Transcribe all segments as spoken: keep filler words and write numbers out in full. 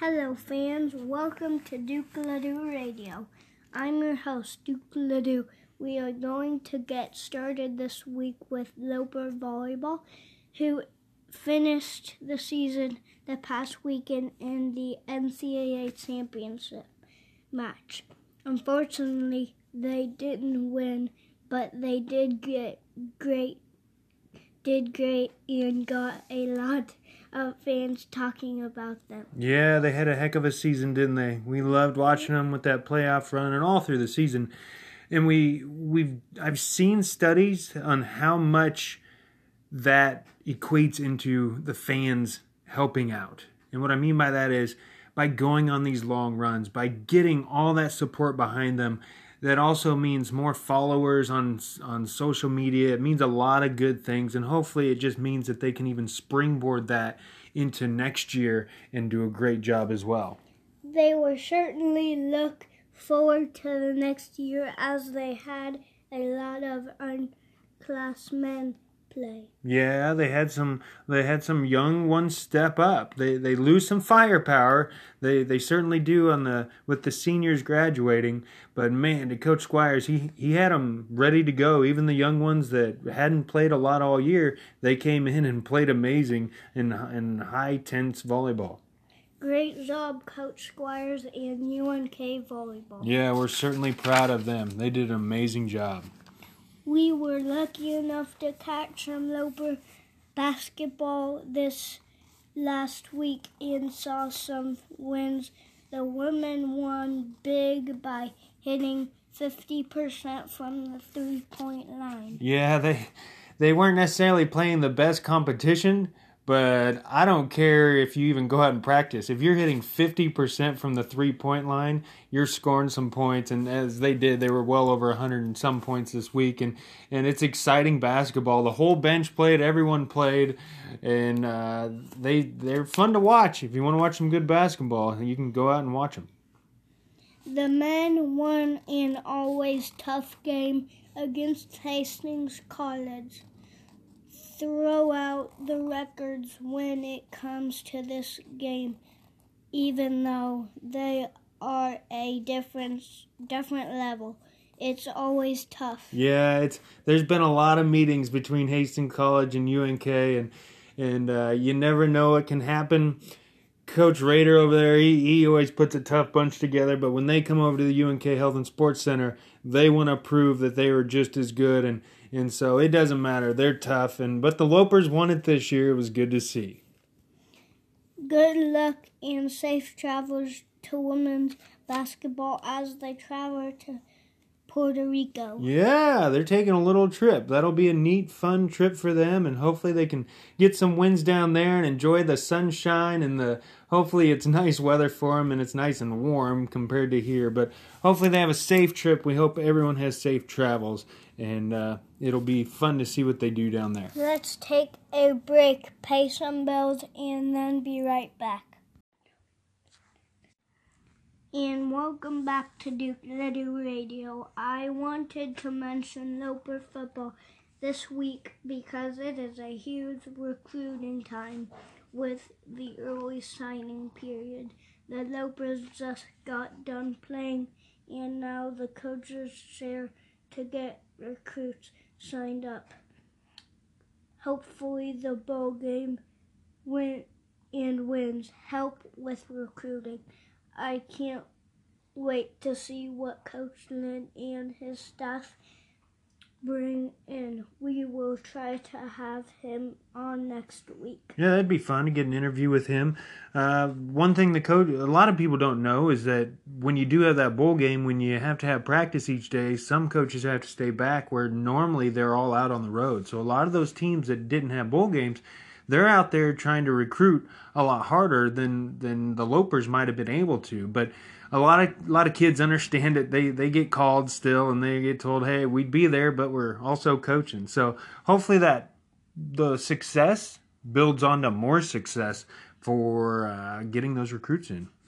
Hello fans, welcome to Duke Ladue Radio. I'm your host, Duke Ladue. We are going to get started this week with Loper Volleyball, who finished the season the past weekend in the N C double A championship match. Unfortunately, they didn't win, but they did get great, did great and got a lot of fans talking about them. Yeah, they had a heck of a season, didn't they? We loved watching them with that playoff run and all through the season. And we we've I've seen studies on how much that equates into the fans helping out. And what I mean by that is by going on these long runs, by getting all that support behind them, that also means more followers on on social media. It means a lot of good things, and hopefully it just means that they can even springboard that into next year and do a great job as well. They will certainly look forward to the next year as they had a lot of unclassmen play. Yeah, they had some they had some young ones step up. They they lose some firepower. They they certainly do on the with the seniors graduating, but man, to Coach Squires, he he had them ready to go. Even the young ones that hadn't played a lot all year, they came in and played amazing in in high tense volleyball. Great job, Coach Squires and U N K volleyball. Yeah, we're certainly proud of them. They did an amazing job. We were lucky enough to catch some Loper basketball this last week and saw some wins. The women won big by hitting fifty percent from the three-point line. Yeah, they they weren't necessarily playing the best competition, but I don't care if you even go out and practice. If you're hitting fifty percent from the three-point line, you're scoring some points. And as they did, they were well over one hundred and some points this week. And, and it's exciting basketball. The whole bench played. Everyone played. And uh, they, they're fun to watch. If you want to watch some good basketball, you can go out and watch them. The men won an always tough game against Hastings College. Throw out the records when it comes to this game, even though they are a different different level. It's always tough. Yeah, it's there's been a lot of meetings between Hastings College and U N K, and and uh, you never know what can happen. Coach Rader over there, he, he always puts a tough bunch together, but when they come over to the U N K Health and Sports Center, they want to prove that they were just as good, and, and so it doesn't matter. They're tough, and but the Lopers won it this year. It was good to see. Good luck and safe travels to women's basketball as they travel to Puerto Rico. Yeah, they're taking a little trip. That'll be a neat, fun trip for them, and hopefully they can get some wins down there and enjoy the sunshine and the. Hopefully it's nice weather for them and it's nice and warm compared to here. But hopefully they have a safe trip. We hope everyone has safe travels, and uh, it'll be fun to see what they do down there. Let's take a break, pay some bills, and then be right back. And welcome back to Duke Ladue Radio. I wanted to mention Loper football this week because it is a huge recruiting time with the early signing period. The Lopers just got done playing, and now the coaches share to get recruits signed up. Hopefully the bowl game win and wins help with recruiting. I can't wait to see what Coach Lynn and his staff bring in. We will try to have him on next week. Yeah, that'd be fun to get an interview with him. Uh, one thing the coach, a lot of people don't know is that when you do have that bowl game, when you have to have practice each day, some coaches have to stay back where normally they're all out on the road. So a lot of those teams that didn't have bowl games, they're out there trying to recruit a lot harder than than the Lopers might have been able to. But a lot of a lot of kids understand it. They they get called still, and they get told, "Hey, we'd be there, but we're also coaching." So hopefully that the success builds on to more success for uh, getting those recruits in.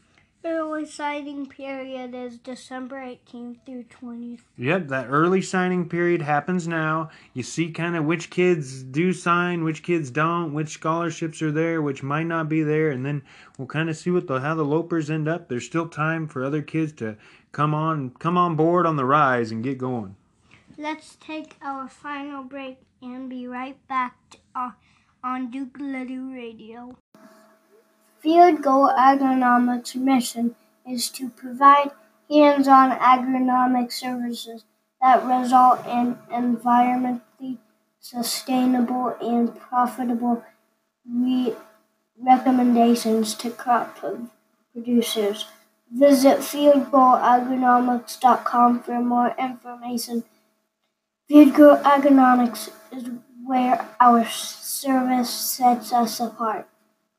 early signing period is December eighteenth through twentieth. Yep, that early signing period happens now. You see kind of which kids do sign, which kids don't, which scholarships are there, which might not be there, and then we'll kind of see what the how the Lopers end up. There's still time for other kids to come on come on board on the rise and get going. Let's take our final break and be right back to, uh, on Duke-Ladue Radio. Field Goal Agronomics' mission is to provide hands-on agronomic services that result in environmentally sustainable and profitable re- recommendations to crop producers. Visit field goal agronomics dot com for more information. Field Goal Agronomics is where our service sets us apart.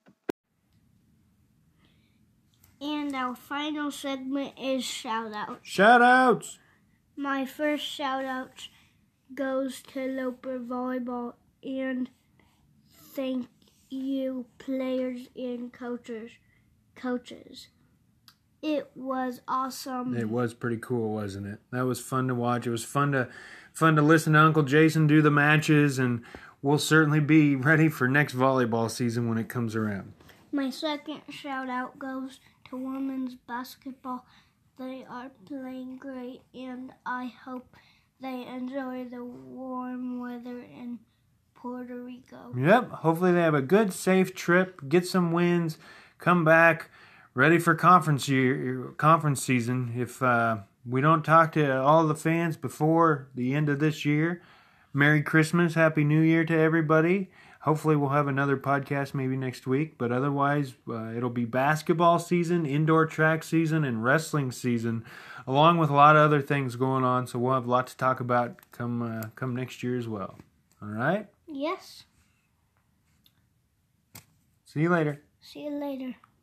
And our final segment is shout-outs. Shout-outs! My first shout-out goes to Loper Volleyball, and thank you, players and coaches. Coaches. It was awesome. It was pretty cool, wasn't it? That was fun to watch. It was fun to fun to listen to Uncle Jason do the matches, and we'll certainly be ready for next volleyball season when it comes around. My second shout-out goes to women's basketball. They are playing great, and I hope they enjoy the warm weather in Puerto Rico. Yep, hopefully they have a good, safe trip, get some wins, come back ready for conference year, conference season. If uh, we don't talk to all the fans before the end of this year, Merry Christmas, Happy New Year to everybody. Hopefully we'll have another podcast maybe next week, but otherwise uh, it'll be basketball season, indoor track season, and wrestling season, along with a lot of other things going on. So we'll have a lot to talk about come uh, come next year as well. All right? Yes. See you later. See you later.